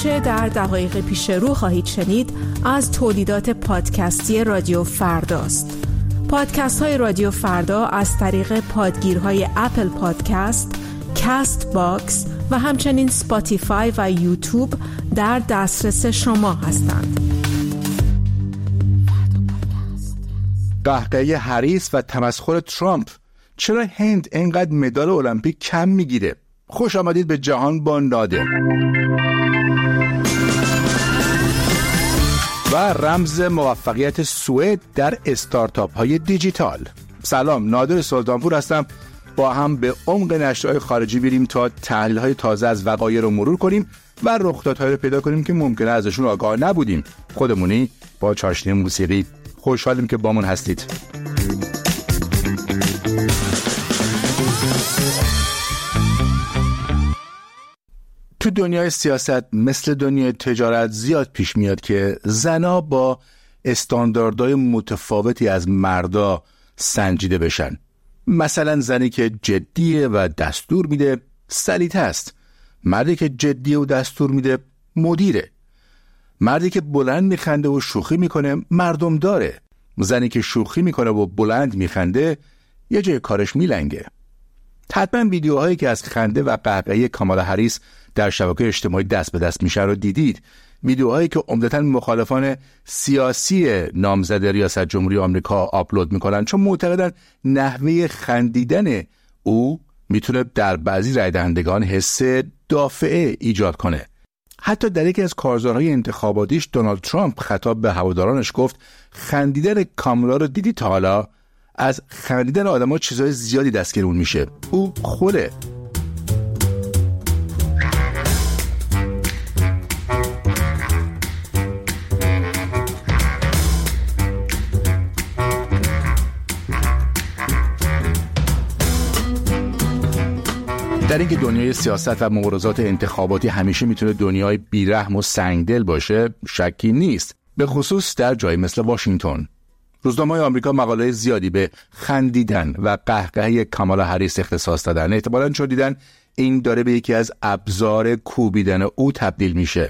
آنچه در دقایق پیش رو خواهید شنید از تولیدات پادکستی رادیو فرداست. پادکست های رادیو فردا از طریق پادگیرهای اپل پادکست، کست باکس و همچنین سپاتیفای و یوتیوب در دسترس شما هستند. قهقهه هریس و تمسخر ترامپ. چرا هند اینقدر مدال المپیک کم میگیره؟ خوش آمدید به جهان با نادر. و رمز موفقیت سوئد در استارتاپ های دیجیتال. سلام، نادر سلطانپور هستم. با هم به عمق نشرهای خارجی بریم تا تحلیل های تازه از وقایع رو مرور کنیم و رخدادهایی رو پیدا کنیم که ممکنه ازشون آگاه نبودیم. خودمونی با چاشنی موسیقی. خوشحالیم که بامون هستید. تو دنیای سیاست مثل دنیای تجارت زیاد پیش میاد که زنا با استانداردهای متفاوتی از مردا سنجیده بشن. مثلا زنی که جدیه و دستور میده سلیطه است. مردی که جدیه و دستور میده مدیره. مردی که بلند میخنده و شوخی میکنه مردم داره. زنی که شوخی میکنه و بلند میخنده یه جای کارش میلنگه. حتما ویدیوهایی که از خنده و قهقهه کامالا هریس در شبکه اجتماعی دست به دست میشه رو دیدید. ویدیوهایی که عمدتاً مخالفان سیاسی نامزد ریاست جمهوری آمریکا آپلود میکنن چون معتقدن نحوه خندیدن او میتونه در بعضی رای دهندگان حس دافعه ایجاد کنه. حتی در یکی از کارزارهای انتخاباتیش دونالد ترامپ خطاب به هوادارانش گفت خندیدن کامالا رو دیدی تا حالا؟ از خندیدن آدم‌ها چیزای زیادی دستگیرون میشه. او خوله. در اینکه دنیای سیاست و مبارزات انتخاباتی همیشه میتونه دنیای بیرحم و سنگدل باشه شکی نیست، به خصوص در جایی مثل واشنگتن. روزنامه‌های آمریکا مقاله زیادی به خندیدن و قهقهه کامالا هریس اختصاص دادن، احتمالاً چون دیدن این داره به یکی از ابزار کوبیدن او تبدیل میشه.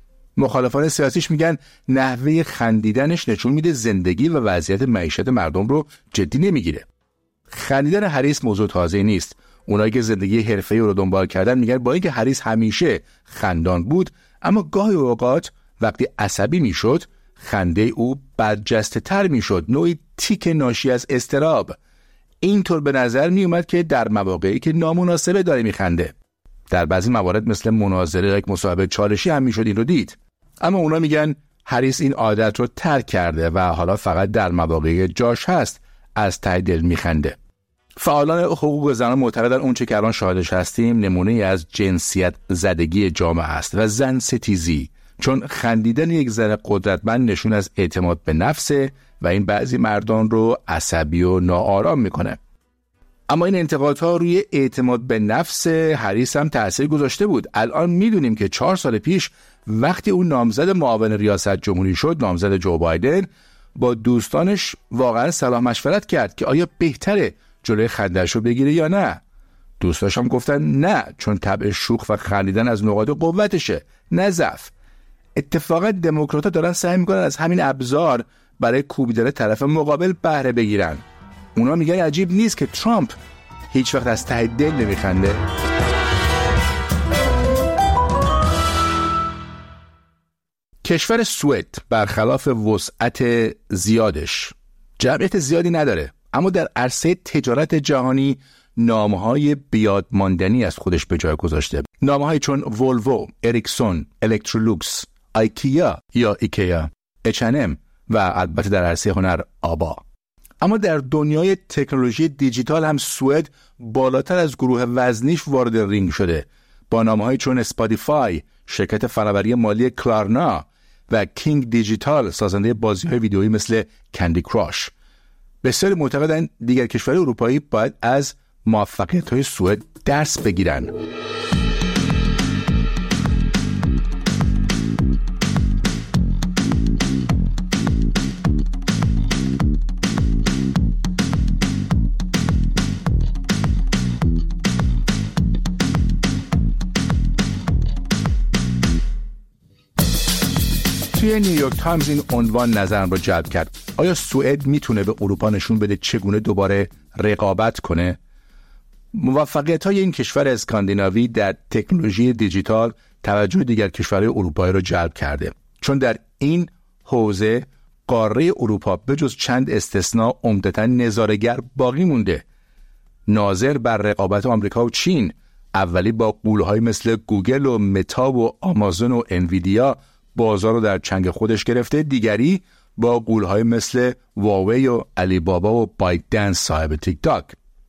مخالفان سیاسیش میگن نحوه خندیدنش نشون میده زندگی و وضعیت معیشت مردم رو جدی نمیگیره. خندیدن هریس موضوع تازه‌ای نیست. اونایی که زندگی حرفه‌ای رو دنبال کردن میگن با اینکه هریس همیشه خندان بود، اما گاهی اوقات وقتی عصبی میشد خنده او برجسته تر میشد، نوعی تیک ناشی از اضطراب. اینطور به نظر می اومد که در مواقعی که نامناسبه داره میخنده. در بعضی موارد مثل مناظره یا یک مصاحبه چالشی هم میشد این رو دید. اما اونا میگن هریس این عادت رو ترک کرده و حالا فقط در مواقعی جاش هست از ته دل میخنده. فعالان حقوق زنان معتقدن اونچه که الان شاهدش هستیم نمونه از جنسیت زدگی جامعه است و زن ستیزی، چون خندیدن یک زن قدرتمند نشون از اعتماد به نفسه و این بعضی مردان رو عصبی و ناآرام میکنه. اما این انتقادها روی اعتماد به نفس هریس هم تأثیر گذاشته بود. الان میدونیم که 4 سال پیش وقتی اون نامزد معاون ریاست جمهوری شد، نامزد جو بایدن، با دوستانش واقعا صلاح مشورت کرد که آیا بهتره جلوی خنده‌اش رو بگیره یا نه. دوستاش هم گفتن نه، چون طبع شوخ و خندیدن از نقاط قوتشه، نه ضعف. اتفاقا دموکرات‌ها دارن سعی میکنن از همین ابزار برای کوبیدن طرف مقابل بهره بگیرن. اونا میگن عجیب نیست که ترامپ هیچ وقت از ته دل نمیخنده. کشور سوئد برخلاف وسعت زیادش جمعیت زیادی نداره، اما در عرصه تجارت جهانی نامهای بیاد ماندنی از خودش به جای گذاشته. نامهایی چون ولوو، اریکسون، الکترولوکس، آیکیا یا ایکیا، H&M و البته در عرصه هنر آبا. اما در دنیای تکنولوژی دیجیتال هم سوئد بالاتر از گروه وزنیش وارد رینگ شده با نامهایی چون اسپاتیفای، شرکت فناوری مالی کلارنا و کینگ دیجیتال، سازنده بازی‌های ویدئویی مثل کندی کراش. بسیاری معتقدند دیگر کشورهای اروپایی باید از موفقیت‌های سوئد درس بگیرن. توی نیویورک تایمز این عنوان نظرم رو جلب کرد: آیا سوئد میتونه به اروپا نشون بده چگونه دوباره رقابت کنه؟ موفقیت‌های این کشور اسکاندیناوی در تکنولوژی دیجیتال توجه دیگر کشورهای اروپایی رو جلب کرده، چون در این حوزه قاره اروپا به جز چند استثناء عمدتاً نظاره‌گر باقی مونده. ناظر بر رقابت آمریکا و چین، اولی با غول‌های مثل گوگل و متا و آمازون و انویدیا بازار رو در چنگ خودش گرفته، دیگری با غول‌های مثل واوی و علی بابا و بایت دنس صاحب تیک تاک.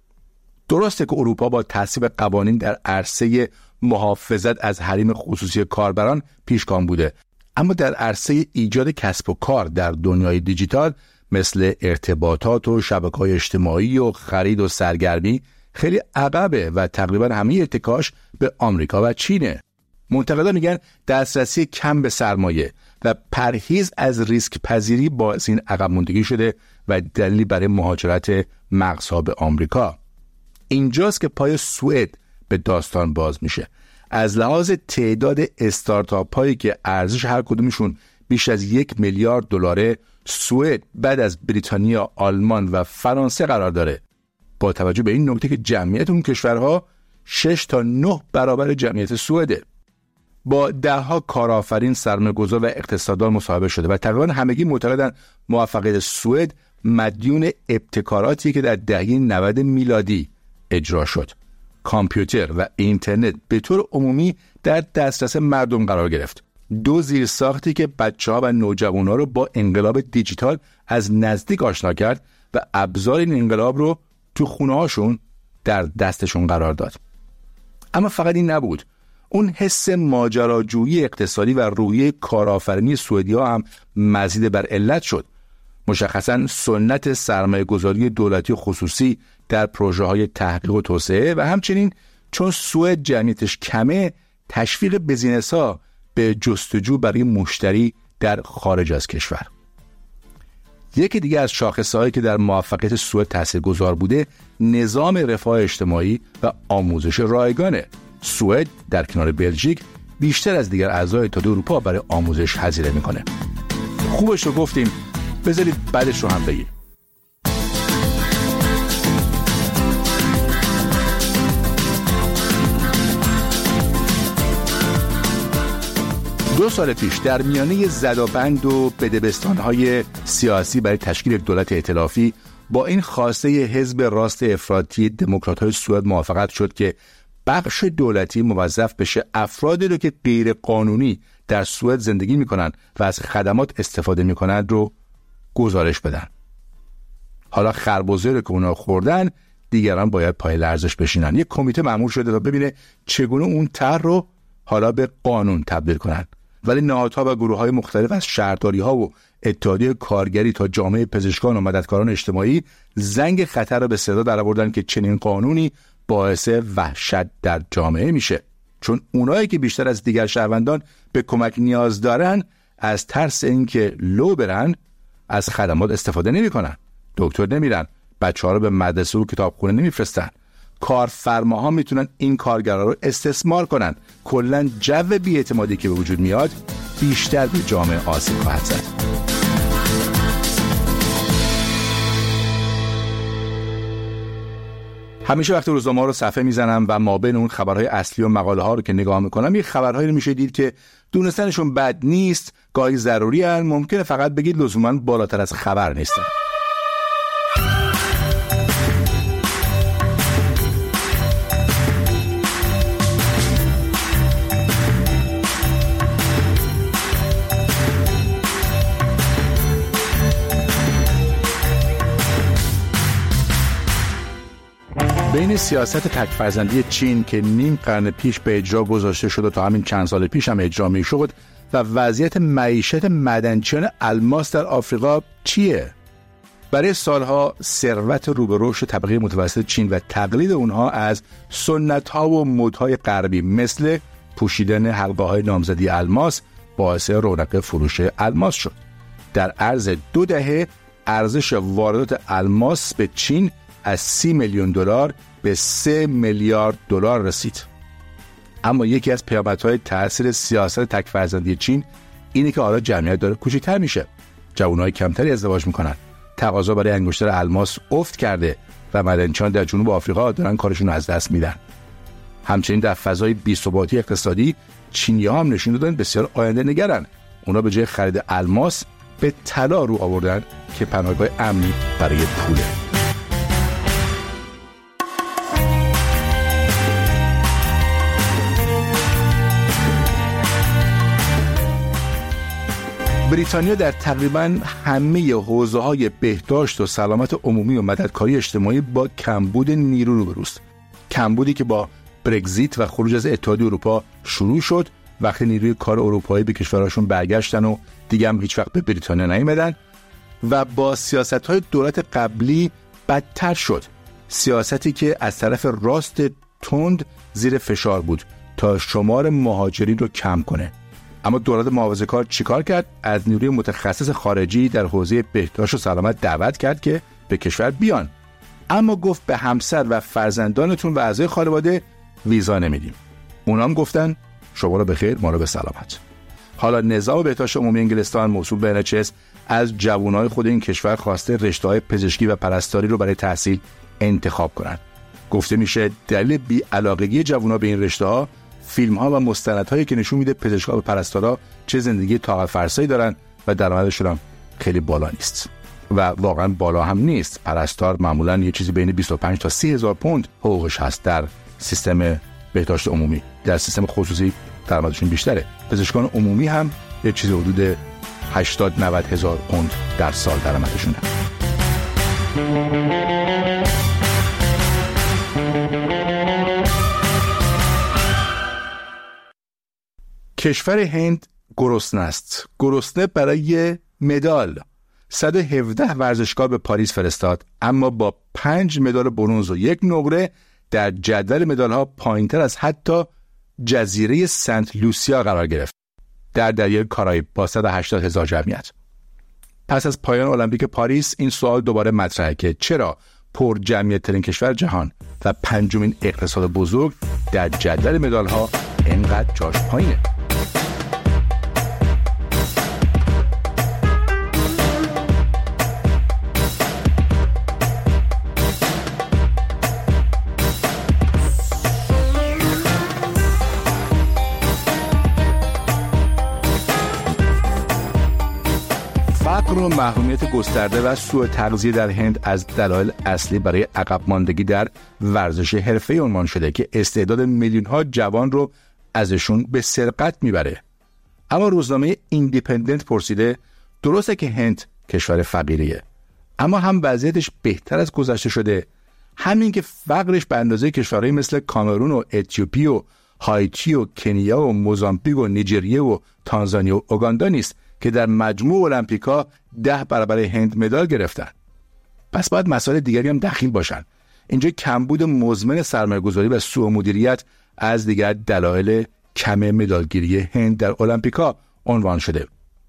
درسته که اروپا با تصویب قوانین در عرصه محافظت از حریم خصوصی کاربران پیشگام بوده، اما در عرصه ایجاد کسب و کار در دنیای دیجیتال مثل ارتباطات و شبکه‌های اجتماعی و خرید و سرگرمی خیلی عقبه و تقریبا همه اتکاش به آمریکا و چینه. منتقدان میگن دسترسی کم به سرمایه و پرهیز از ریسک پذیری باعث این عقب ماندگی شده و دلیلی برای مهاجرت مغزها به آمریکا. اینجاست که پای سوئد به داستان باز میشه. از لحاظ تعداد استارتاپ هایی که ارزش هر کدومشون بیش از 1 میلیارد دلاره، سوئد بعد از بریتانیا، آلمان و فرانسه قرار داره. با توجه به این نکته که جمعیت اون کشورها 6 تا 9 برابر جمعیت سوئده. با دهها کارآفرین، سرمایه‌گذار و اقتصاددان مصاحبه شده و تقریبا همگی معتقدن موفقیت سوئد مدیون ابتکاراتی که در دهه 90 میلادی اجرا شد. کامپیوتر و اینترنت به طور عمومی در دسترس مردم قرار گرفت. 2 زیرساختی که بچه‌ها و نوجوان‌ها رو با انقلاب دیجیتال از نزدیک آشنا کرد و ابزار این انقلاب رو تو خونه‌هاشون در دستشون قرار داد. اما فقط این نبود. اون حس ماجراجویی اقتصادی و روحیه کارآفرینی سوئدی‌ها هم مزید بر علت شد. مشخصاً سنت سرمایه‌گذاری دولتی و خصوصی در پروژه‌های تحقیق و توسعه و همچنین چون سوئد جمعیتش کمه، تشویق بیزینس‌ها به جستجو برای مشتری در خارج از کشور. یکی دیگه از شاخصه‌هایی که در موفقیت سوئد تاثیرگذار بوده، نظام رفاه اجتماعی و آموزش رایگانه. سوئد در کنار بلژیک بیشتر از دیگر اعضای اتحادیه اروپا برای آموزش هزینه میکنه. خوبش رو گفتیم، بذارید بعدش رو هم بگیم. دو سال پیش در میانه زدابند و بدبستان‌های سیاسی برای تشکیل دولت ائتلافی با این خواسته حزب راست افراطی دموکرات‌های سوئد موافقت شد که بخش دولتی موظف بشه افرادی رو که غیر قانونی در سوئد زندگی میکنن و از خدمات استفاده میکنن رو گزارش بدن. حالا خربزه رو که اونا خوردن، دیگران باید پای لرزش بشینن. یک کمیته مأمور شده تا ببینه چگونه اون طرح رو حالا به قانون تبدیل کنن. ولی نهادها و گروه‌های مختلف از شهرداری‌ها و اتحادیه کارگری تا جامعه پزشکان و مددکاران اجتماعی زنگ خطر رو به صدا درآوردن که چنین قانونی باعث وحشت در جامعه میشه، چون اونایی که بیشتر از دیگر شهروندان به کمک نیاز دارن از ترس اینکه لو برن از خدمات استفاده نمی‌کنن. دکتر نمیرن، بچه‌ها رو به مدرسه و کتابخونه نمیفرستن. کارفرماها میتونن این کارگرا رو استثمار کنن. کلاً جو بی‌اعتمادی که به وجود میاد بیشتر به جامعه آسیب خواهد زد. همیشه وقتی روزنامه‌ها رو صفحه میزنم و ما بین اون خبرهای اصلی و مقاله ها رو که نگاه میکنم، یه خبرهایی رو میشه دید که دونستنشون بد نیست، گاهی ضروری هن، ممکنه فقط بگید لزوماً بالاتر از خبر نیستن. بین سیاست تک‌فرزندی چین که نیم قرن پیش به اجرا گذاشته شد و تا همین چند سال پیش هم اجرا می‌شد و وضعیت معیشت معدنچیان الماس در آفریقا چیه؟ برای سالها ثروت رو به رشد طبقه متوسط چین و تقلید اونها از سنت‌ها و مدهای غربی مثل پوشیدن حلقه‌های نامزدی الماس باعث رونق فروش الماس شد. در عرض 2 دهه ارزش واردات الماس به چین از 30 میلیون دلار به 3 میلیارد دلار رسید. اما یکی از پیامدهای تأثیر سیاست تک‌فرزندی چین اینه که حالا جمعیت داره کوچکتر میشه، جوانای کمتری ازدواج میکنن، تقاضا برای انگشتر الماس افت کرده و معدنچیان در جنوب آفریقا دارن کارشون رو از دست میدن. همچنین در فضای بی‌ثباتی اقتصادی چینی‌ها هم نشون دادن بسیار آینده نگرن. اونا به جای خرید الماس به طلا رو آوردن که پناهگاه امنی برای پوله. بریتانیا در تقریباً همه حوزه‌های بهداشت و سلامت عمومی و مددکاری اجتماعی با کمبود نیرو روبروست. کمبودی که با برگزیت و خروج از اتحادیه اروپا شروع شد وقتی نیروی کار اروپایی به کشورهاشون برگشتن و دیگه هم هیچ وقت به بریتانیا نیومدن و با سیاست‌های دولت قبلی بدتر شد. سیاستی که از طرف راست تند زیر فشار بود تا شمار مهاجرین رو کم کنه. اما دولت محافظه‌کار چیکار کرد؟ از نیروی متخصص خارجی در حوزه بهداشت و سلامت دعوت کرد که به کشور بیان، اما گفت به همسر و فرزندانتون و اعضای خانواده ویزا نمیدیم. اونا هم گفتن شما رو به خیر، ما رو به سلامت. حالا نظام بهداشت عمومی انگلستان موسوم به NHS از جوانای خود این کشور خواسته رشته‌های پزشکی و پرستاری رو برای تحصیل انتخاب کنن. گفته میشه دلیل بی‌علاقگی جوونا به این رشته‌ها فیلم‌ها و مستندهایی که نشون میده پزشکا و پرستارا چه زندگی طاقت فرسایی دارن و درآمدشون هم خیلی بالا نیست. و واقعا بالا هم نیست. پرستار معمولا یه چیزی بین 25 تا 30 هزار پوند حقوقش هست در سیستم بهداشت عمومی. در سیستم خصوصی درآمدشون بیشتره. پزشکان عمومی هم یه چیزی حدود 80-90 هزار پوند در سال درآمدشونه. کشور هند گرسنه است. گرسنه برای مدال. 117 ورزشکار به پاریس فرستاد، اما با 5 مدال برنز و 1 نقره در جدول مدال‌ها پایین‌تر از حتی جزیره سنت لوسیا قرار گرفت در دریای کارائیب با 180,000 جمعیت. پس از پایان المپیک پاریس این سوال دوباره مطرحه که چرا پر جمعیت ترین کشور جهان و 5مین اقتصاد بزرگ در جدول مدال‌ها اینقدر جاش پایینه. فقر و محرومیت گسترده و سوء تغذیه در هند از دلایل اصلی برای عقب ماندگی در ورزش حرفه‌ای عنوان شده که استعداد میلیون‌ها جوان رو ازشون به سرقت میبره. اما روزنامه ایندیپندنت پرسیده درسته که هند کشور فقیریه، اما هم وضعیتش بهتر از گذشته شده، همین که فقرش به اندازه کشورهای مثل کامرون و اتیوپی و هایتی و کنیا و موزامبیک و نیجریه و تانزانیا و اوگاندا نیست که در مجموع المپیکا 10 برابر هند مدال گرفتن. پس باید مسائل دیگری هم دخیل باشن. اینجا کمبود مزمن سرمایه‌گذاری و سوء مدیریت از دیگر دلایل کم مدالگیری هند در المپیکا عنوان شده.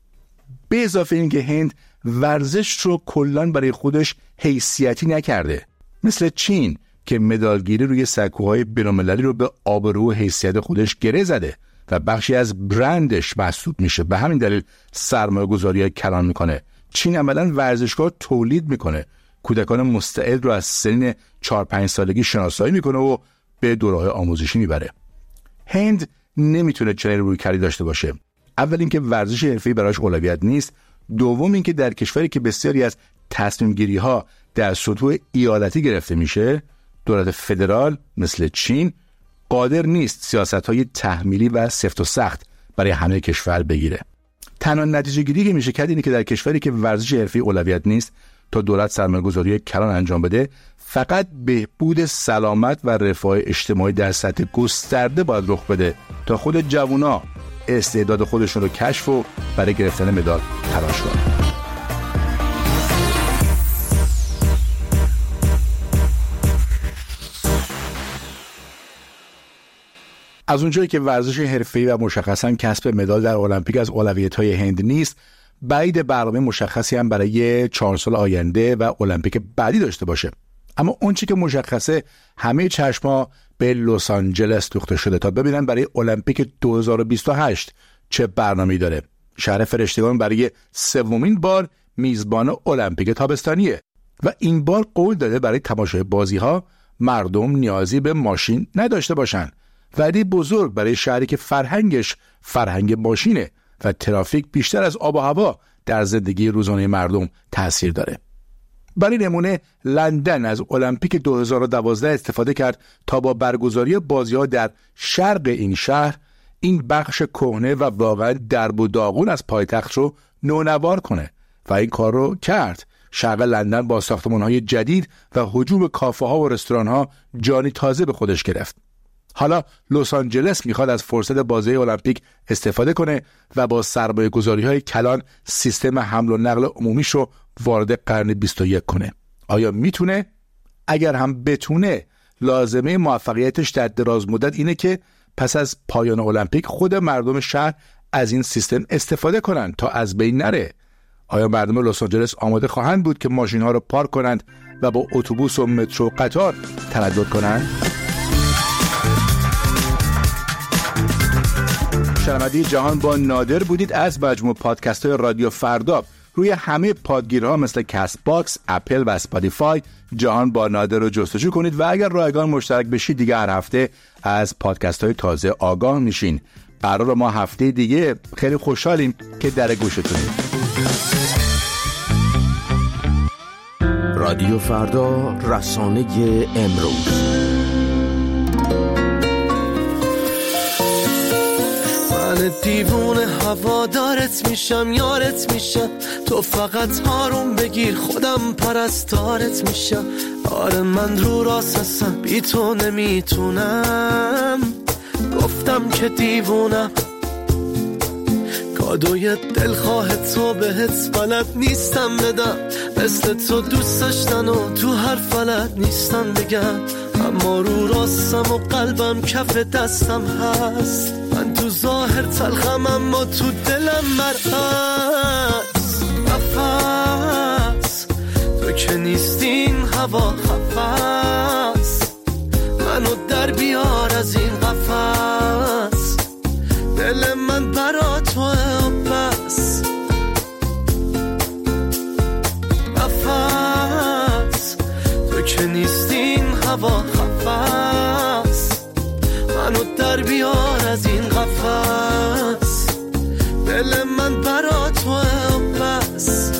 به اضافه اینکه هند ورزش رو کلاً برای خودش حیثیتی نکرده، مثل چین که مدالگیری روی سکوهای بین‌المللی رو به آبرو و حیثیت خودش گره زده و بخشی از برندش محسوب میشه. به همین دلیل سرمایه‌گذاری کلان میکنه. چین عملاً ورزشکار تولید میکنه، کودکان مستعد رو از سن 4-5 سالگی شناسایی میکنه و به دوره‌های آموزشی میبره. هند نمیتونه چنین رویکردی داشته باشه. اول اینکه ورزش حرفه‌ای براش اولویت نیست، دوم اینکه در کشوری که بسیاری از تصمیم گیری ها در سطوح ایالتی گرفته میشه، دولت فدرال مثل چین قادر نیست سیاست‌های تحمیلی و سفت و سخت برای همه کشور بگیره. تنها نتیجه گیری که میشه کرد اینه که در کشوری که ورزش حرفه‌ای اولویت نیست، تا دولت سرمایه‌گذاری کلان انجام بده، فقط بهبود سلامت و رفاه اجتماعی در سطح گسترده باید رخ بده تا خود جوونا استعداد خودشون رو کشف و برای گرفتن مدال تلاش کنن. از اونجایی که ورزش حرفه‌ای و مشخصاً کسب مدال در المپیک از اولویت‌های هند نیست، بعید برنامه مشخصی هم برای 4 سال آینده و المپیک بعدی داشته باشه. اما اون چی که مشخصه، همه چشما به لس آنجلس دوخته شده تا ببینن برای المپیک 2028 چه برنامه‌ای داره. شهر فرشتگان برای 3مین بار میزبان المپیک تابستانیه و این بار قول داده برای تماشای بازی‌ها مردم نیازی به ماشین نداشته باشن. وعده بزرگ برای شهری که فرهنگش فرهنگ ماشینه و ترافیک بیشتر از آب و هوا در زندگی روزانه مردم تأثیر داره. برای نمونه لندن از المپیک 2012 استفاده کرد تا با برگزاری بازی‌ها در شرق این شهر این بخش کهنه و واقعا درب و داغون از پایتخت رو نونوار کنه و این کار رو کرد. شرق لندن با ساختمان‌های جدید و هجوم کافه‌ها و رستوران‌ها جانی تازه به خودش گرفت. حالا لس آنجلس میخواد از فرصت بازی المپیک استفاده کنه و با سرمایه‌گذاری‌های کلان سیستم حمل و نقل عمومیش رو وارد قرن 21 کنه. آیا میتونه؟ اگر هم بتونه، لازمه موفقیتش در دراز مدت اینه که پس از پایان المپیک خود مردم شهر از این سیستم استفاده کنن تا از بین نره. آیا مردم لس آنجلس آماده خواهند بود که ماشین‌ها رو پارک کنند و با اتوبوس و مترو و قطار تردد کنند؟ شنونده جهان با نادر بودید از مجموع پادکست‌های رادیو فردا. روی همه پادگیرها مثل کست باکس، اپل و اسپاتیفای جهان با نادر رو جستجو کنید و اگر رایگان مشترک بشید دیگه هر هفته از پادکست‌های تازه آگاه میشین. قرار ما هفته دیگه خیلی خوشحالیم که در گوشتونید. رادیو فردا، رسانه امروز. من دیوونه هوادارت میشم، یارت میشم، تو فقط آروم بگیر خودم پرستارت میشم. آره من رو راست هستم، بی تو نمیتونم، گفتم که دیوونم. کادوی دلخواه تو بهت بلد نیستم بدم، مثل تو دوست داشتن و تو هر فلت نیستم بگم. اما رو راستم و قلبم کف دستم هست، من تو ظاهر تلخم اما تو دلم مرهست. نفس تو که نیستین هوا خفست، منو در بیار از این قفس. دل من برا توه و بس. نفس تو که نیستین هوا خفست، منو در بیار از این قفس. دل من برا توه و بس.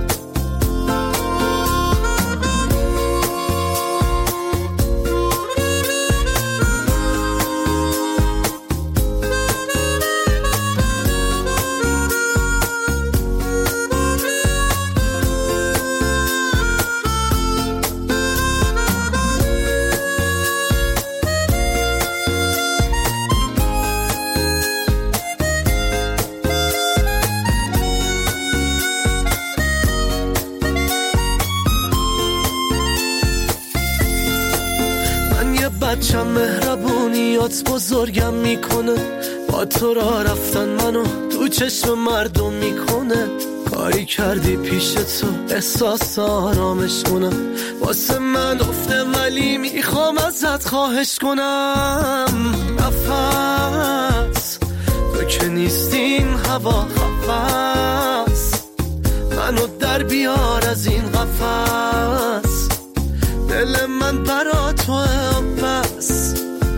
بچم مهربونیات بزرگم میکنه، با تو را رفتن منو تو چشم مردم میکنه. کاری کردی پیش تو احساس آرامش کنم، واسه من افته ولی میخوام ازت خواهش کنم. نفس تو که نیستین هوا خفست، منو در بیار از این قفس. دل من برا توه بس.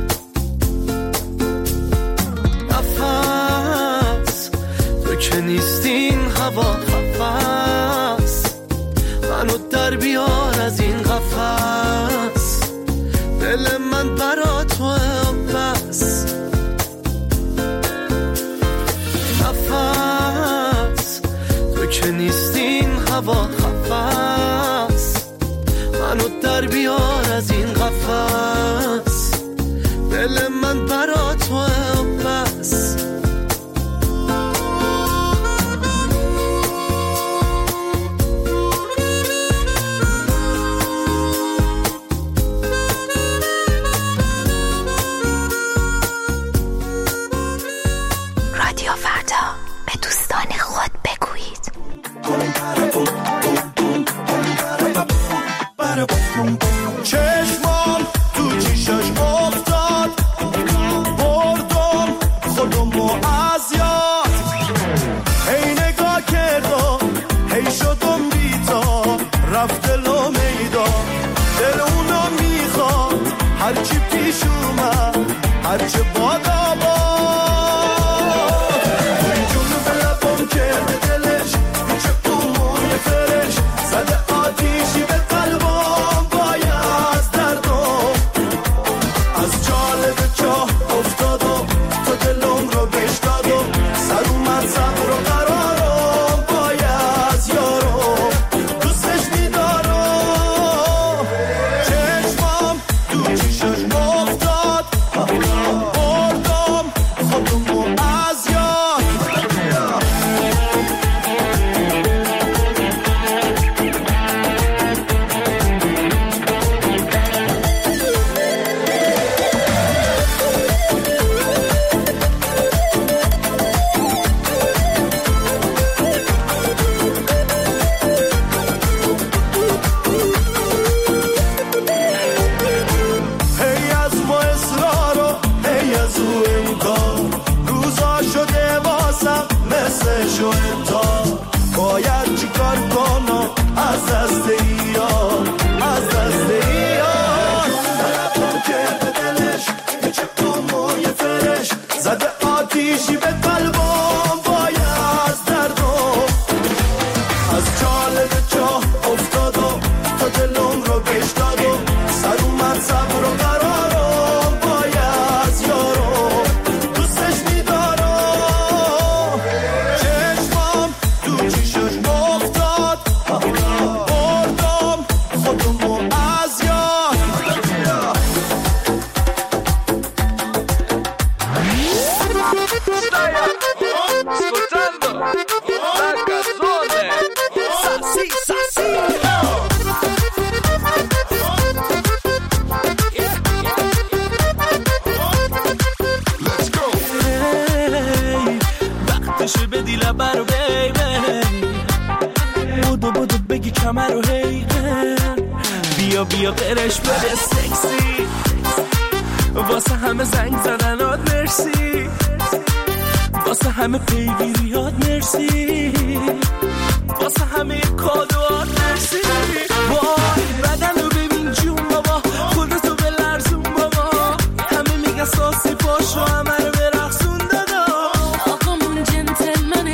نفس تو که نیستین هوا خفست، منو در بیار از این قفس. دل من برا توه بس. نفس تو که نیستین هوا خفست، منو در بیار از این قفس. دل من برا توه بس. رادیو فردا، به دوستان خود بگویید. دست ایار از دست ایار که به دلش یه چکم و یه فرش زده آتیشی به قلبم وای از دردم از چاله به چاه افتادم تا دلم رو گش دادم سر اومد صبر و قرارم وای از یارم دوستش میدارم چشمم تو چیشش افتاد بردم خودمو از یاد وقتشه بدی لبر و بیبی بودو بگی کمر و هی بیا قرش بده سکسی واسه همه زنگ زدنات مرسی واسه همه پیگیریات مرسی واسه همه کادوات مرسی وای بدن رو ببین جون بابا خودتو به لرزون بابا همه میگن ساسی پاشو همه رو برقصون دادا آقامون جنتلمنه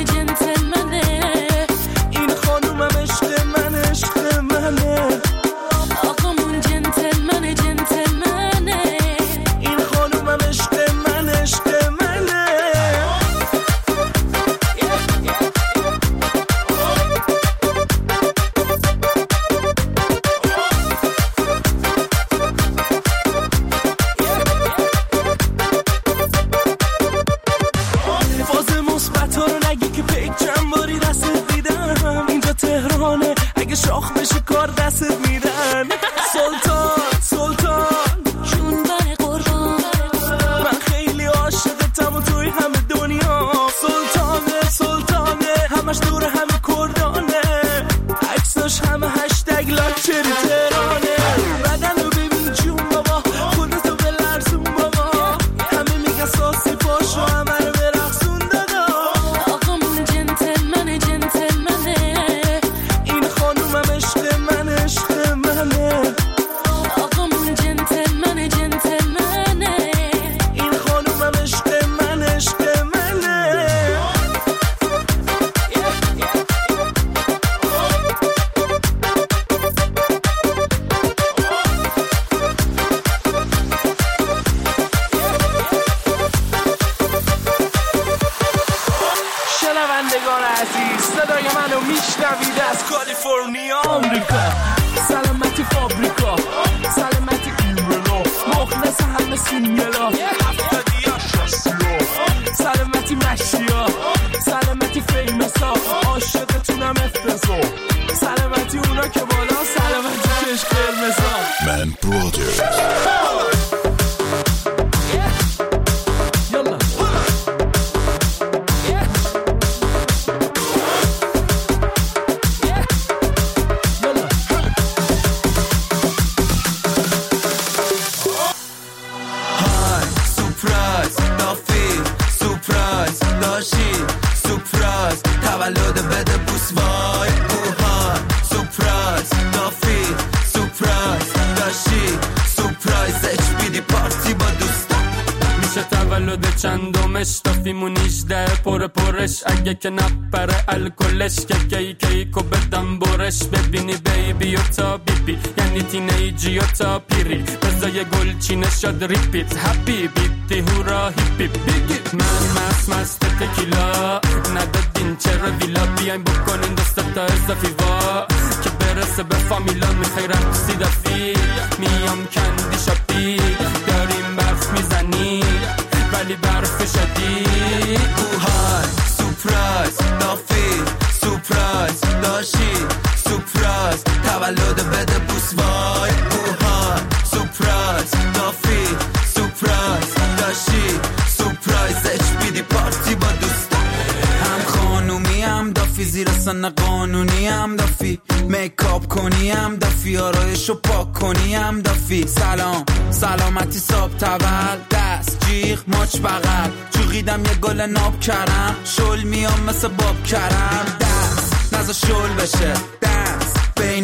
این خانومم عشق منه آقامون جنتلمنه این خانومم عشق منه فاز مثبت ها رو نگی که پیک چند باری دستت دیدم اینجا تهرانه اگه شاخ بشه کار دستت میدن سلطان جون بر قربان من خیلی عاشقتم و توی همه دنیا سلطانه همش دور همه کردانه عکساش همه هشتگ لاکچری تهرانه بدن رو ببین جون بابا خودتو به لرزون بابا همه میگن ساسی پاشو همه رو برقصون دادا آقامون جنتلمنه این خانومم عشق منه آقامون جنتلمنه این خانومم عشق منه شنوندگان عزیز صدای منو میشنوید از کالیفرنیا آمریکا سلامتی فابریکا سلامتی ایمنا مخلص همه سینگلا هفتادیا شستیا سلامتی مشیا سلامتی فیمسا عاشقتونم افتضا سلامتی اونا که بالا سلامتی چشم قرمزا من برادرز یالا سورپرایز تولد بده بوس وای اوهان سورپرایز دافی سورپرایز داشی سورپرایز اچ بی دی پارتی با دوستان میشه تولد چندمش دافیمون 18 پرش اگه که نپره الکلش که کیکو بدم برش ببینی بیبی و تا بیبی یعنی تینیجی و تا پیری بزای گل چینه شد ریپیت هپی بیتی هورا هیپی بیگی من مست تکیلا ندادین چرا ویلا بیاین بکنین دستا تا اضافی وا که برسه به فامیلا میخوای رقصی دافی میام کندی شاپی داریم برف میزنی ولی برف شدی اوهای سورپرایز دافی سورپرایز داشی سورپرایز تولد بده بوس وای اوهای سورپرایز دافی سورپرایز داشی سورپرایز اچ بی دی پارتی با دوستان هم خانومی هم دافی زیر سن قانونی هم دافی میکاپ کنی هم دافی آرایشو پاک کنی هم دافی سلامتی صاحب تول دست جیغ ماچ بغل جوغیدم یه گل ناب کرم شل میام مثل باب کرم دست نزا شل بشه دست بینول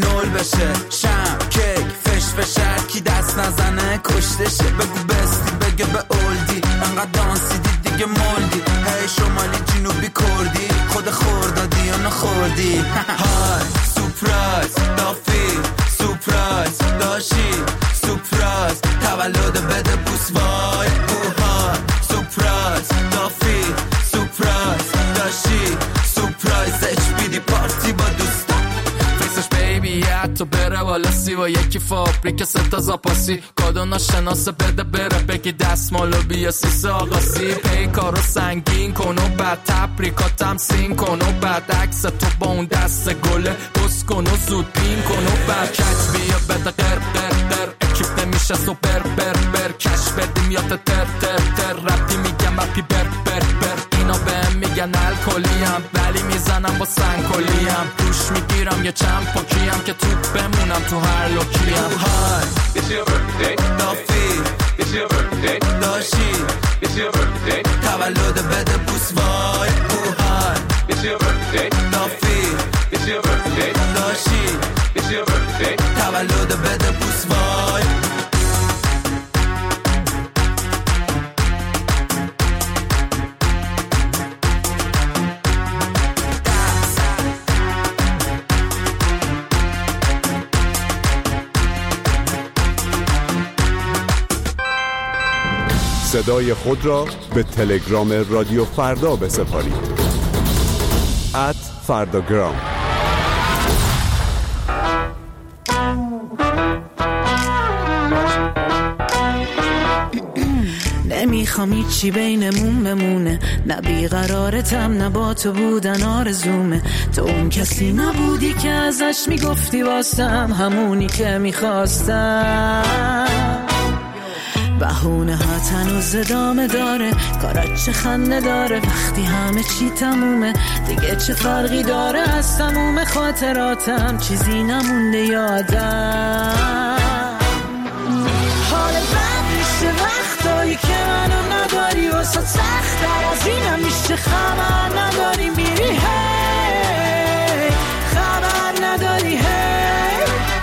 شه. شم کیک فش فشر کی دست نزنه کشته شه. بگو بستی بگه به اولدی انقدر دانسیدی دیگه مولدی. هی شمالی جنوبی کردی خود خوردادی یا نخوردی. های سورپرایز دافی سورپرایز داشی سورپرایز تولد بده بوس وای. های سورپرایز دافی سورپرایز داشی سورپرایز HBD پارتی با دوستا. فیسش بیبی تو بره والا سی و یکی فابریک ستا زاپاسی. کادو ناشناسه بده بره بگی دستمالو بیا سیسه آقاسی. پیکارو سنگین کن و بعد تبریکاتم سین کن و بعد عکس تو با اون دست گله بس کن و زود بین کن و بعد کچ بیا بده قر قر قر. اکیپ نمیشه سوپر بر بر کش بدیم یا تر تر تر. رپی میگم رپی بر بر بر. اینا بهم میگن الکلیم ولی میزنم با سنگکلیم. روش میگیرم یه چند پاکیم که توپ بمونم تو هر لوکیم. های It's your birthday دافی It's your birthday داشی It's your birthday تولد بده بوس وای. های It's your birthday دافی It's your birthday داشی It's your birthday تولد بده بوس وای. صدای خود را به تلگرام رادیو فردا بسپارید. @فرداگرام. نمیخوام هیچی بینمون بمونه، نه بیقرارتم نه با تو بودن آرزومه. تو اون کسی نبودی که ازش میگفتی واسم همونی که میخواستم. بهونه ها تنوز ادامه داره، کارات چه خنده داره وقتی همه چی تمومه. دیگه چه فرقی داره از تموم خاطراتم چیزی نمونده یادم. حال بد میشه وقتایی که منو نداری، واسه سخت‌تر از اینم میشه خبر نداری میری. هی خبر نداری. هی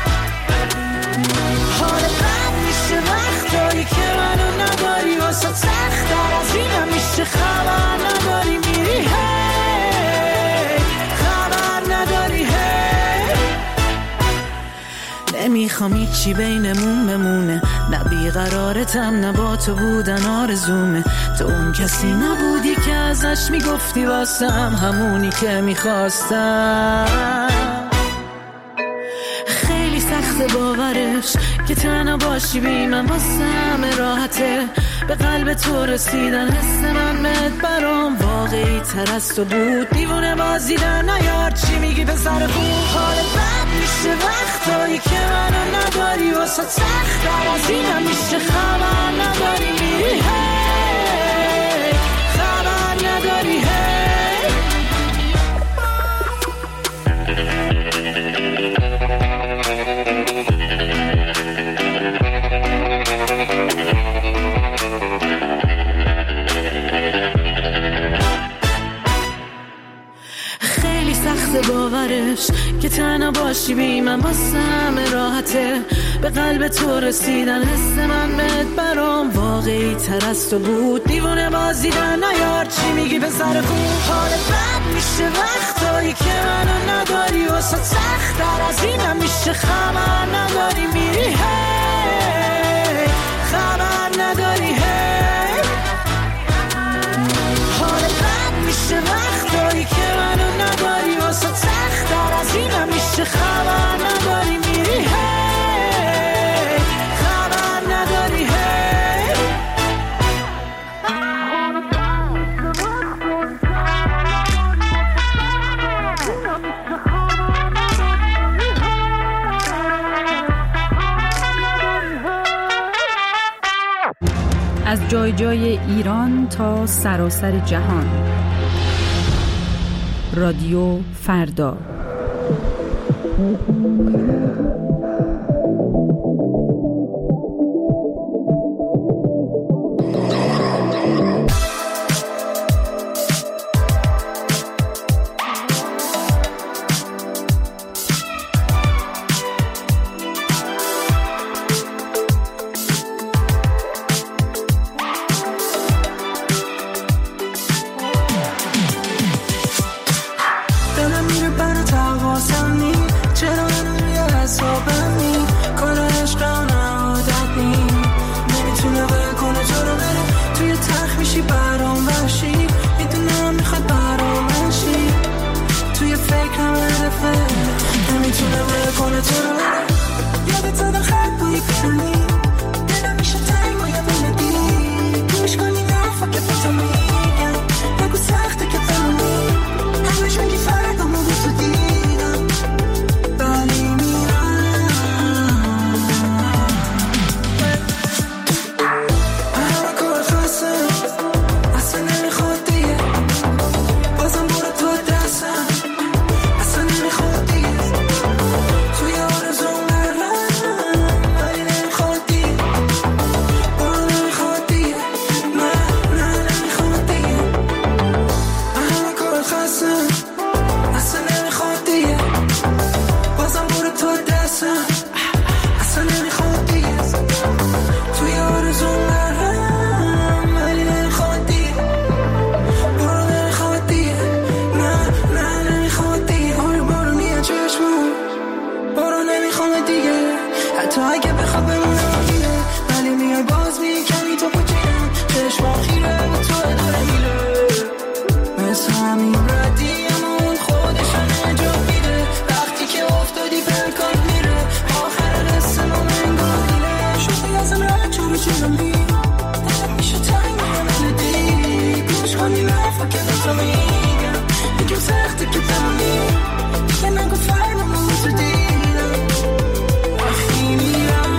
حال بد میشه وقتایی که منو نداری، واسه سخت‌تر از اینم میشه خبر نداری میری. هی خبر نداری. هی نمیخوام هیچی بینمون بمونه، نه بیقرارتم نه با تو بودن آرزومه. تو اون کسی نبودی که ازش میگفتی واسم همونی که میخواستم. خیلی سخت باورش که تنها باشی بی من واسم راحته. به قلب تو رسیدن حس من مت برام واقعی تر از تو بود. دیوونه بازی در نیار چی میگی به سر خوب. حال بد میشه وقتایی که منو نداری، واسه سخت‌تر از اینم میشه خبر نداری میری. هی خبر نداری. هی خیلی سخت باورش که تنها باشی بی من واسم راحته. به قلب تو رسیدن حس من مت برام واقعی تر از تو بود. دیوونه بازی در نیار چی میگی به سر خوب. حال بد میشه وقتایی که منو نداری، واسه سخت‌تر از اینم میشه خبر نداری میری. هی خبر نداری. هی حال بد میشه وقتایی که منو نداری، واسه سخت‌تر از اینم میشه خبر نداری میری. هی خبر نداری. هی از جای جای ایران تا سراسر جهان، رادیو فردا. نمیخوام دیگه، حتی اگه بخوام بمونم دیگه، ولی میای باز میکنی تو پوچیم، چشم آخیره و تو اداره میره، مثل همین ردی همون خودشم نجات میده، وقتی که افتادی پلکات میره، آخر قصه ما منگاه میره، شدی ازم رد چورو چیزم بی میشه تنگ ملدی، گوش کنی لفا که تو میگم میگم سخته که تمامی دیگه نگو فرمم و تو دیدم وقتی میرم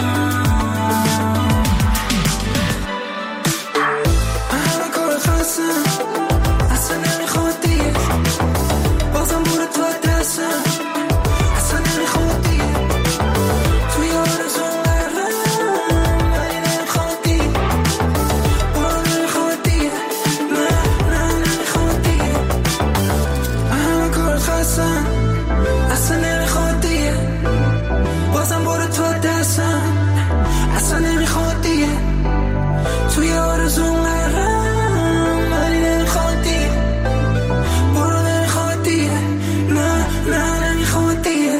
همه کار خواستم اصلا نمیخواد دیگه، بازم بوره تو دستم اصلا نمیخواد دیگه، توی آرزون قرارم ولی نمیخواد دیگه، برو نمیخواد دیگه، نه نمیخواد دیگه، همه کار خواستم اصلا نمیخواد دیگه، بازم برو تو دستم اصلا نمیخواد دیگه، توی آرزون قرارم ولی نمیخواد دیگه، برو نمیخواد دیگه، نه نمیخواد دیگه.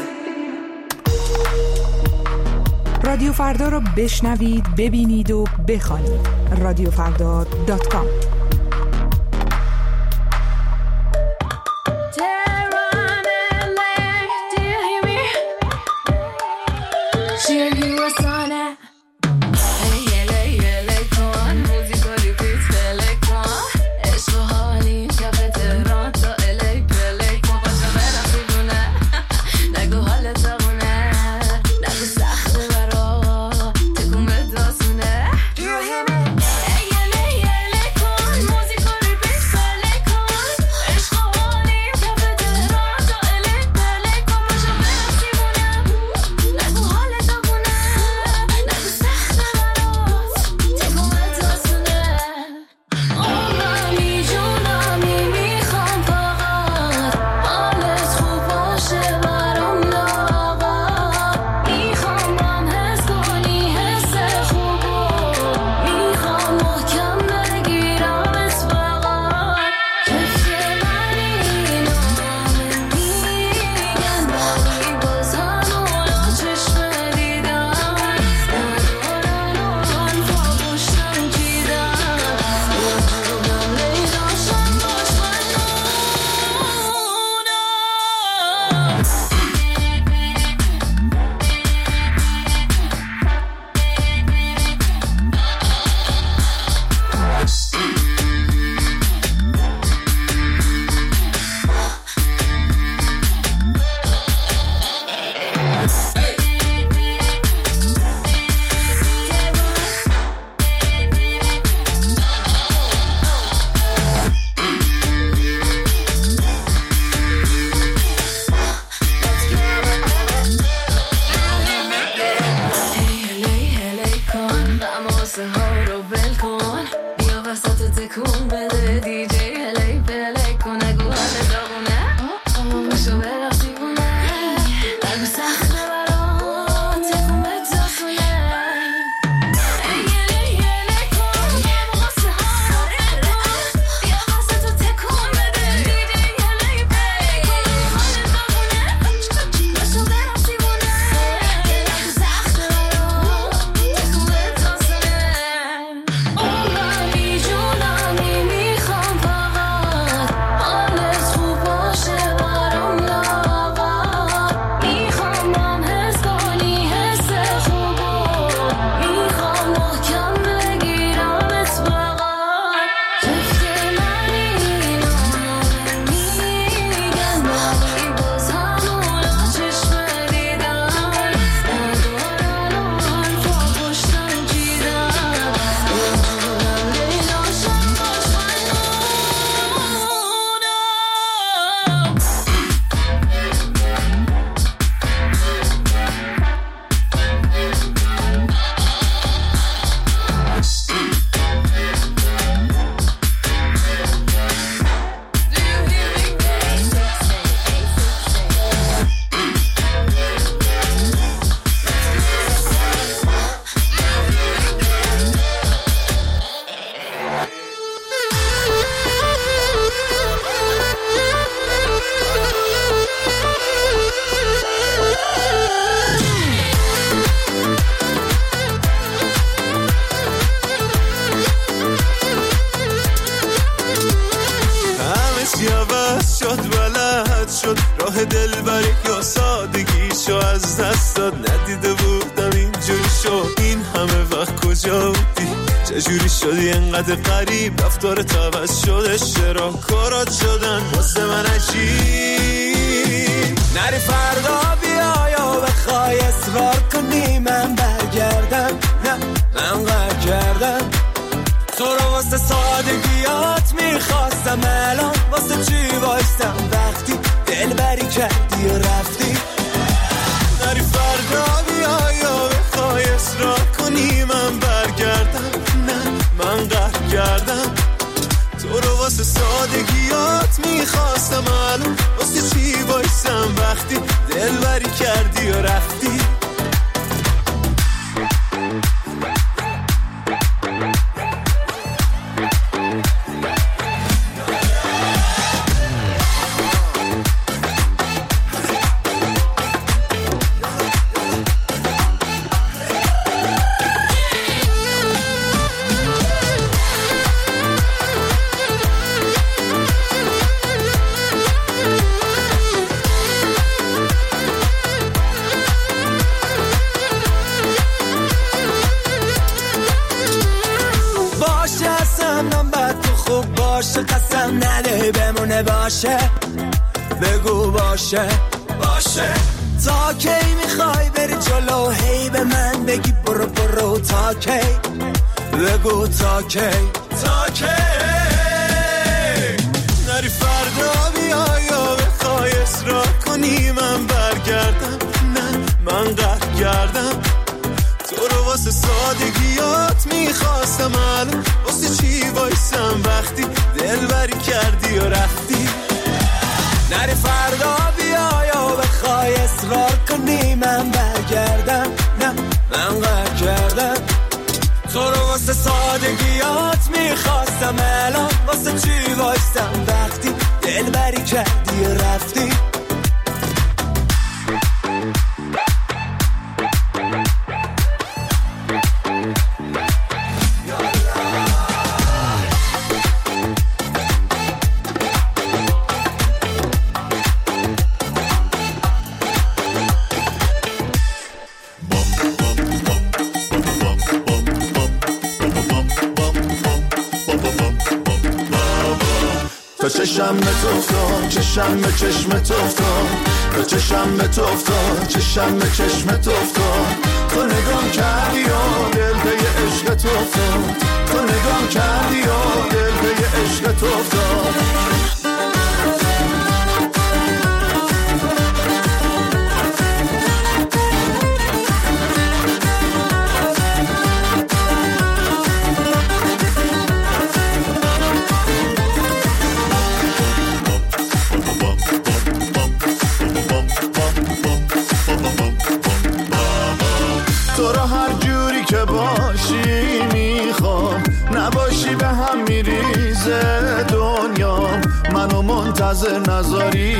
رادیو فردا رو بشنوید، ببینید و بخوانید. رادیوفردا.com. از دستات ندیده بودم اینجوری شد. این همه وقت کجا بودی؟ چجوری شدی انقدر غریب؟ رفتارت عوض شده، چرا کارات شدن واسه من عجیب؟ نری فردا بیا یا بخوای اصرار کنی من برگردم، نه من قهر کردم. تو رو واسه سادگیات میخواستم، الان واسه چی بایستم وقتی دلبری کردی و رفتی؟ نری فردا بیا یا بخوای اصرار کنی من برگردم، نه من قهر کردم. تو رو واسه سادگیات میخواستم، الان واسه چی بایستم وقتی دلبری کردی و رفتی؟ قسم نده بمونه باشه، بگو باشه باشه. تا کی میخوای بری جلو هی به من بگی برو برو؟ تا کی بگو تا کی تا کی؟ نری فردا بیا یا بخوای اصرار کنی من برگردم، نه من قهر کردم. تو رو واسه سادگیات میخواستم، الان واسه چی بایستم وقتی دلبری کردی و رفتی؟ نری فردا بیا یا بخوای اصرار کنی من برگردم، نه من قهر کردم. تو رو واسه سادگیات میخواستم، الان واسه چی بایستم وقتی دلبری کردی و رفتی؟ تا چشم به تو افتاد، چشم به چشم تو افتاد، تا چشم به تو افتاد، چشم به چشم تو افتاد. تو نگام کردی و دل به عشق تو افتاد، تو نگام کردی و دل به عشق تو افتاد. باشی میخوام، نباشی به هم میریزه دنیا. منو منتظر نذاری،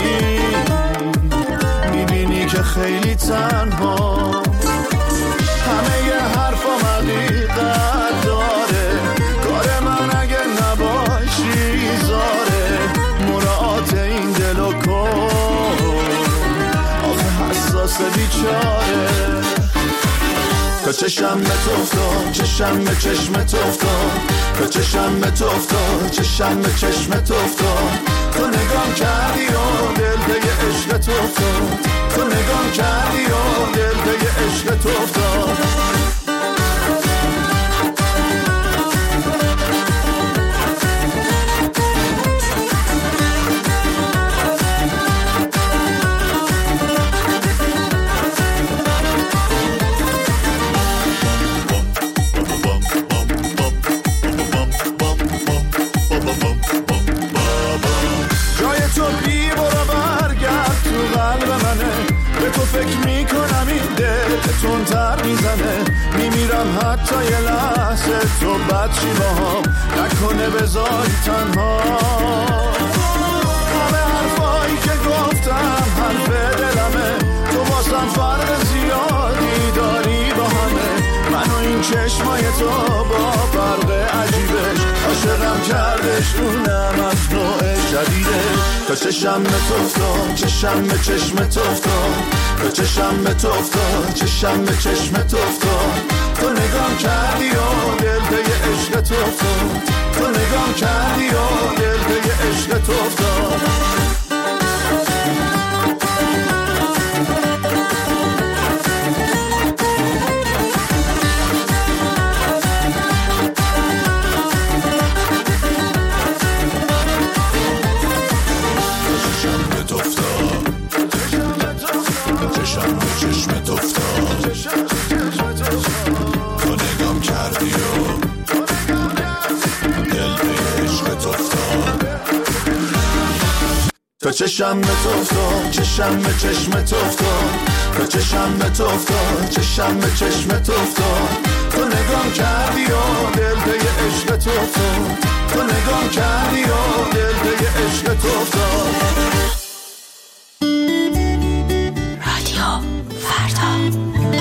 میبینی که خیلی تنها. همه ی حرفام حقیقت داره، کار من اگه نباشی زاره. مراعات این دلو کن، آخه حساس بیچاره. تا چشم به تو افتاد، چشم به چشم تو افتاد، تا چشم به تو افتاد، چشم به چشم تو افتاد. تو نگام کردی و دل به عشق تو افتاد، تو نگام کردی و دل به عشق تو افتاد. فکر میکنم این دل تندتر میزنه، میمیرم حتی یه لحظه تو بچی باهام نکنه بذاری تنها. همه حرفایی که گفتم حرف دلمه، تو واسم فرق زیادی داری با همه. منو این چشمای تو با فرق عجیبش عاشقم کردش، اونم از نوعش شدیدش تا چشم به تو افتاد، چشم به چشم تو افتاد، تا چشم به تو افتاد، چشم به چشم تو افتاد. تو نگام کردی و دل به عشق تو افتاد، تو نگام کردی و دل به عشق تو افتاد. تا چشم به تو افتاد، چشم به چشم تو افتاد، تا چشم به تو افتاد، چشم به چشم تو افتاد. تو نگام کردی و دل به عشق تو افتاد، تو نگام کردی و دل به عشق تو افتاد. رادیو فردا.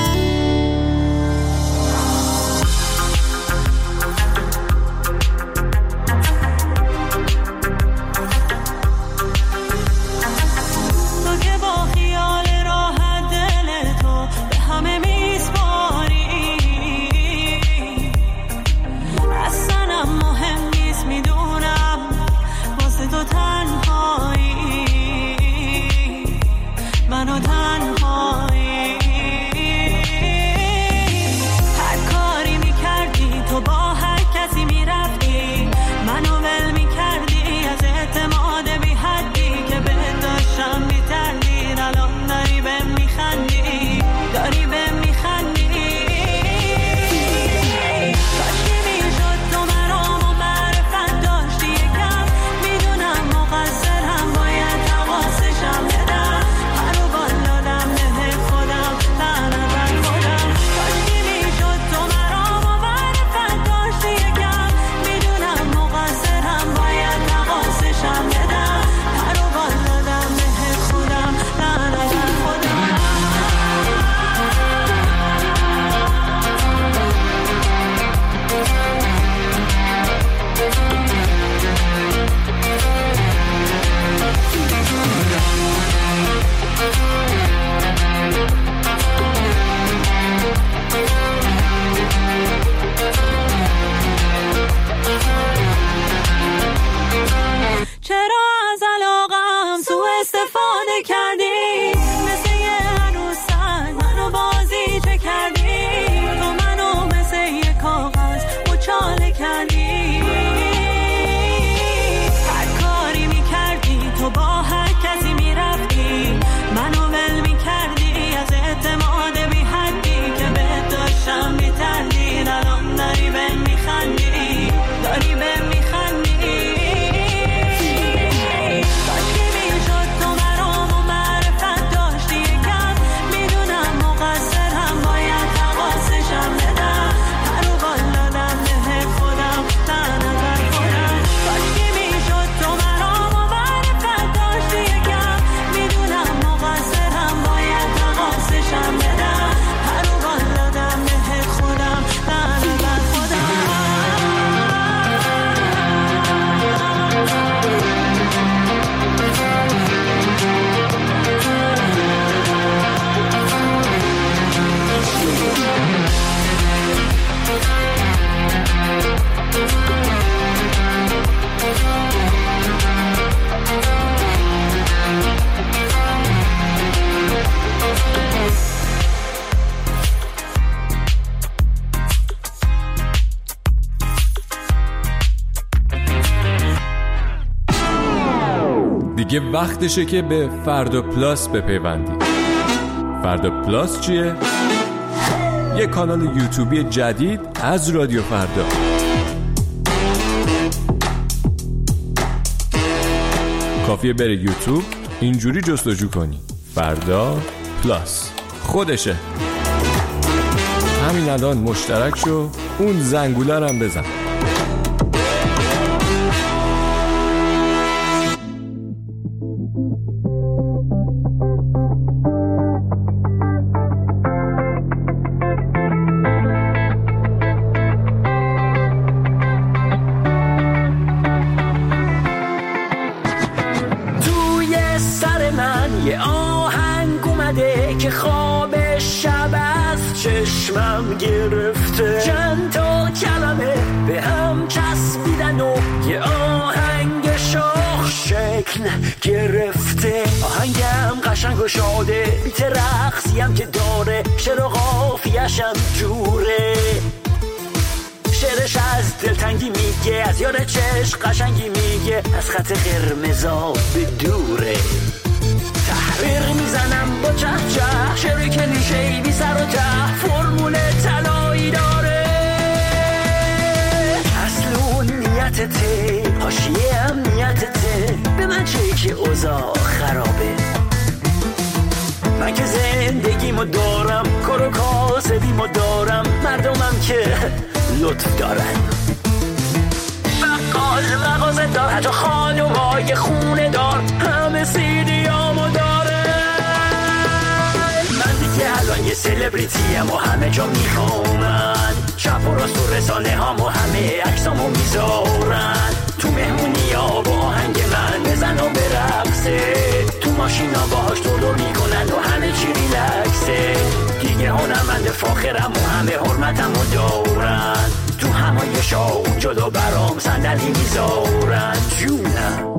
دیگه وقتشه که به فردا پلاس بپیوندید. فردا پلاس چیه؟ یه کانال یوتیوبی جدید از رادیو فردا. کافیه بری یوتیوب اینجوری جستجو کنی فردا پلاس، خودشه. همین الان مشترک شو، اون زنگوله رو هم بزن. چشمم گرفته، چند تا کلمه به هم چسبیدن و یه آهنگ شاخ شکل گرفته. آهنگم قشنگ و شاده، بیت رقصیم که داره، شعر و قافیه‌شم جوره. شعرش از دلتنگی میگه، از یار چشم قشنگی میگه، از خط قرمزا به دوره. تحریر میزنم با چه چه، شعر کلیشه‌ای بی سر و ته، فرمول طلایی داره. اصل نیتته، حاشیه هم نیتته، به من چه که اوضاع خرابه. من که زندگیمو دارم، کار و کاسبیمو دارم، مردمم که لطف دارن. بقال مغازه دار، حتی خانومای خونه دار، همه سیدیامو داره. من دیگه الان یه سلبریتیم و همه جا میخوامن، چپ و راست و رسانه هامو همه عکسامو میذارن. تو مهمونی ها با آهنگ من بزن و برقصه، تو ماشینا باهاش دور میکنن و همه چی ریلکسه. دیگه هنرمند فاخرم و همه حرمتمو دارن، تو همایشا جدا برام صندلی میذارن. جونم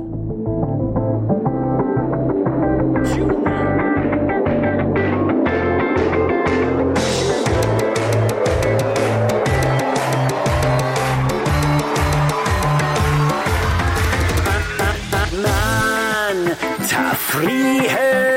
تفریح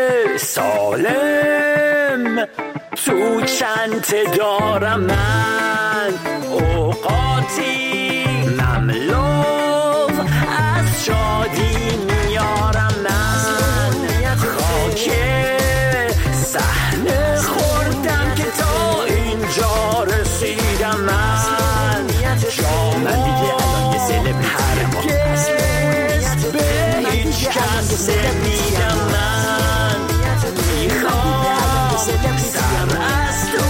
سالم تو چنت دارم، من اوقاتی مملو از شادی میارم. من خاک صحنه خوردم که تا اینجا رسیدم. من دیگه الان یه سلبریتیم، به هیچ کس نمیدم. من میخوام سر از تو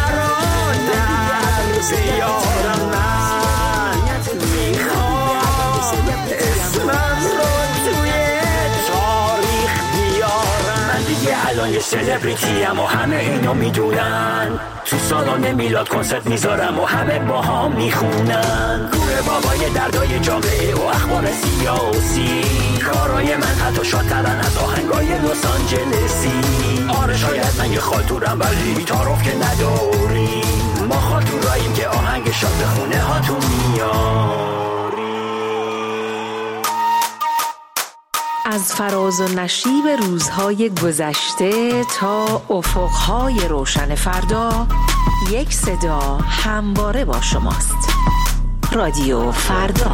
سرانم بیارم. من میخوام اسمم رو توی تاریخ بیارم. من دیگه الان یه سلبریتیم و همه اینو میدونن، تو سالن میلاد کنسرت میذارم و همه با هم میخونن. کوره بابای دردای جامعه و اخبار سیاسی، کارای من حتی شادترن از آهنگای لس آنجلسی. آره شاید من یه خالتورم ولی تعارف که نداری، ما خالتوراییم که آهنگ شاد به خونه هاتون میاری. از فراز و نشیب روزهای گذشته تا افقهای روشن فردا، یک صدا همواره با شماست. رادیو فردا.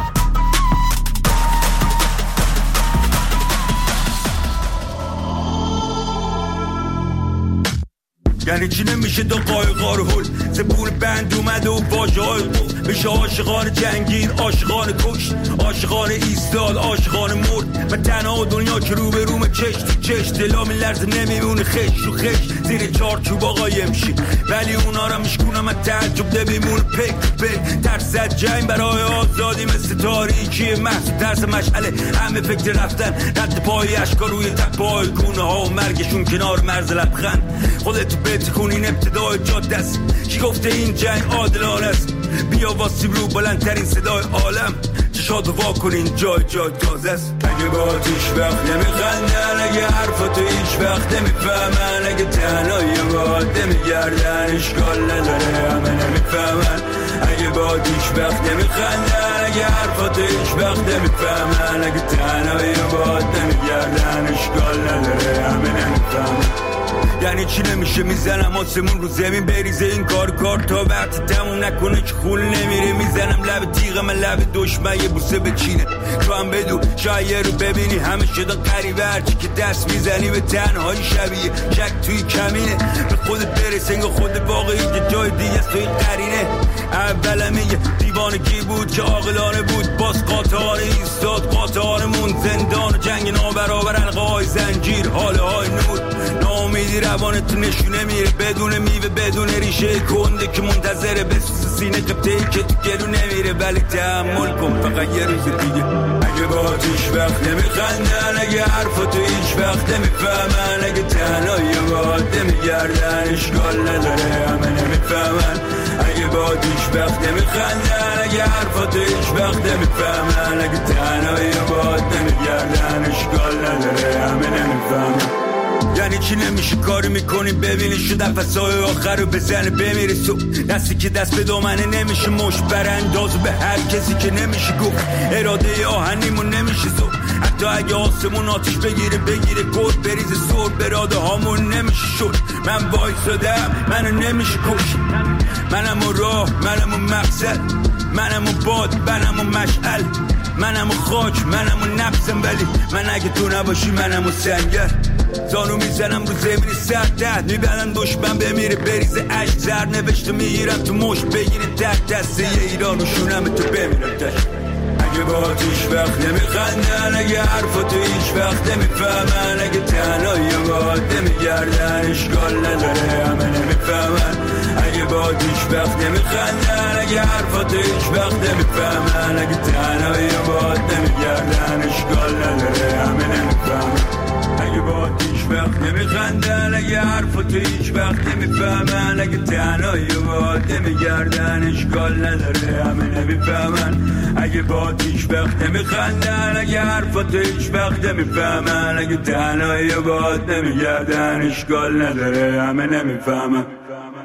یعنی چی نمیشه دو قایقار هل، زبور بند اومده و واژه های قفل بشه. عاشقان جنگیر، عاشقان کش، عاشقان ایستاد، عاشقان مرد. من تنها دنیا که رو به روم چش تو چش، دلام لرزه نمیمونه خش رو خش، زیر چارچوب قایم شی. ولی اونا را میشکونم از تعجب نمیمونه پک پک. ترس از جنگ برای آزادی مثل تاریکی محصول، ترس مشعله همه فکر رفتن، رد پای اشکا روی تپای گونه ها و مرگشون کنار مرز لبخند. خودتو بتکن این ابتدای جاده است، کی گفته این جنگ عادلانه است؟ بیا واسیم رو بلندترین صدای عالم، چشاتو وا کنین جای جای تازه است. اگه با هیچ وقت نمیخندن، اگه حرفاتو هیچ وقت نمیفهمن، اگه تنهایی باید نمیگردن، اشکال نداره همه نمیفهمن. اگه با هیچ وقت نمیخندن، اگه حرفاتو هیچ وقت نمیفهمن، اگه تنهایی باید نمیگردن، اشکال نداره همه نمیفهمن. یعنی چی نمیشه میزنم آسمون رو زمین بریزه این کار تا وقت تموم نکنه که خول نمیره. میزنم لب تیغ من لب دشمن یه بوسه بچینه، تو هم بدو شاید رو ببینی همه شدن قریبه، هرچی که دست میزنی به تنهایی شبیه شک توی کمینه. به خودت برس انگار خود واقعی که جای دیگه است توی قرینه. اولم یه دیوانگی بود که عاقلانه بود، باز قاطعانه ایستاد قاطعانمون، زندان و جنگ نابرابر، القای زنجیر حاله های نور، ناامیدی بی روانت نشونه میره بدون میوه بدون ریشه کنده که منتظره بسوز سینه قبطه‌ای که تو گلو نمیره ولی تحمل کن فقط یه روز دیگه اگه با هیچ وقت نمیخندن اگه حرفاتو هیچ وقت نمیفهمن اگه تنهایی باید نمیگردن اشکال نداره همه نمیفهمن اگه با هیچ وقت نمیخندن اگه حرفاتو هیچ وقت نمیفهمن اگه تنهایی باید نمیگردن اشکال نداره همه نمیفهمن یعنی چی نمیشه کاری میکنی ببینی شو نفسای آخر رو بزنه بمیره تو دستی که دست به دامنه نمیشه مش برانداز به هر کسی که نمیشه گفت اراده آهنیمون نمیشه زو حتی اگه آسمون آتیش بگیره گل بریزه سر براده هامون نمیشه شد من وایسادم منو نمیشه کش منم و راه منم و مقصد منم و باد منم و مشعل منم و خاک منم و نفسم ولی من اگه تو نباشی منم و سنگر زانو میزنم رو زمین سردت میبرن دشمن بمیره بریزه عشق زر نوشته میگیرم تو مشت بگیری تک دسته یه ایران و شونم تو بمیرم تشت اگه با هیچ وقت نمیخندن اگه حرفاتو هیچ وقت نمیفهمن اگه تنهایی باید نمیگردن اشکال نداره همه نمیفهمن اگه با هیچ وقت نمیخندن اگه حرفاتو هیچ وقت نمیفهمن اگه تنهایی باید نمیگردن اشکال نداره همه نمیفهمن اگه با هیچ وقت نمیخندن اگه حرفاتو هیچ وقت نمیفهمن اگه تنهایی باید نمیگردن اشکال نداره همه نمیفهمن اگه با هیچ وقت نمیخندن اگه حرفاتو هیچ وقت نمیفهمن اگه تنهایی باید نمیگردن اشکال نداره همه نمیفهمن